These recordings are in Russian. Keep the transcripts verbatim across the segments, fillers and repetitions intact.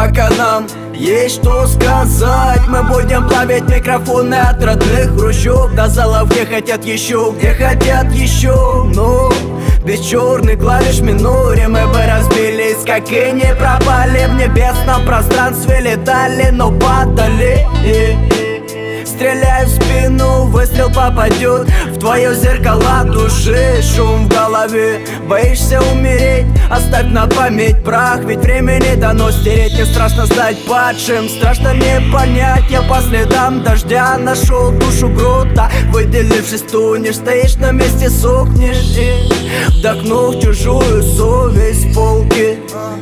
пока нам есть что сказать. Мы будем плавить микрофоны от родных хрущев до залов, где хотят еще, где хотят еще. Но без черных клавиш в миноре мы бы разбились, как и не пропали. В небесном пространстве летали, но падали. Стреляй в спину, выстрел попадет в твое зеркало души. Шум в голове, боишься умереть, оставь на память прах. Ведь времени дано стереть, не страшно стать падшим. Страшно не понять, я по следам дождя нашел душу грота. Выделившись, тонешь, стоишь на месте, сохнешь. И вдохнув чужую совесть, полки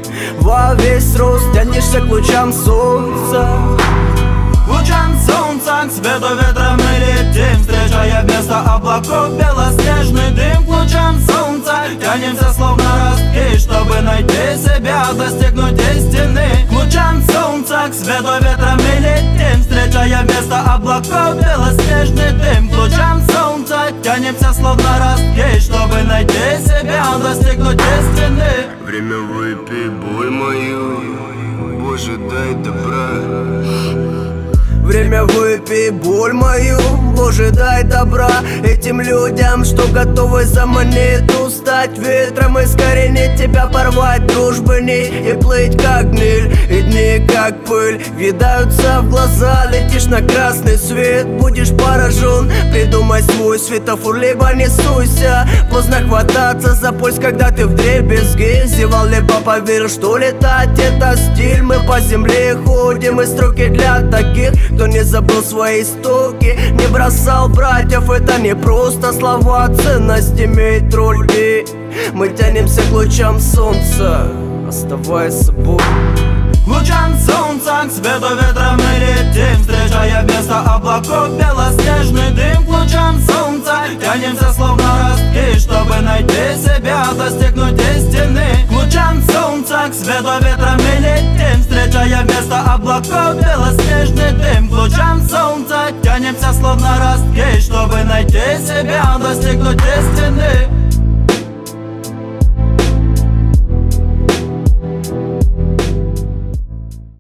во весь рост тянешься к лучам солнца. Лучам солнца, к свету ветра мы летим, встречая вместо облаков белоснежный дым. К лучам солнца тянемся словно ростки, чтобы найти себя, достигнуть истины. К лучам солнца, к свету ветра мы летим, встречая вместо облаков белоснежный дым. К лучам солнца тянемся словно ростки, чтобы найти себя, достигнуть истины. Время выпей боль мою, Боже, дай добра. Время выпей боль мою, Боже, дай добра этим людям, что готовы за монету стать ветром, искоренить тебя, порвать дружбы ней и плыть как гниль. И дни как пыль въедаются в глаза, летишь на красный свет, будешь поражен. Придумай свой светофор, либо не суйся. Поздно хвататься за пульс, когда ты вдребезги зевал, либо поверил, что летать это стиль. Мы по земле ходим, и строки для таких, кто не забыл свои истоки, не бросал братьев. Это не просто слова, ценность имеет роль. И мы тянемся к лучам солнца, оставаясь собой. К лучам солнца, к свету ветра мы летим, встречая вместо облаков белоснежный дым. К лучам солнца тянемся словно ростки, чтобы найти себя, достигнуть истины. К лучам солнца, к свету ветра мы летим, встречая вместо облаков белоснежный дым. К лучам солнца тянемся словно ростки, чтобы найти себя, достигнуть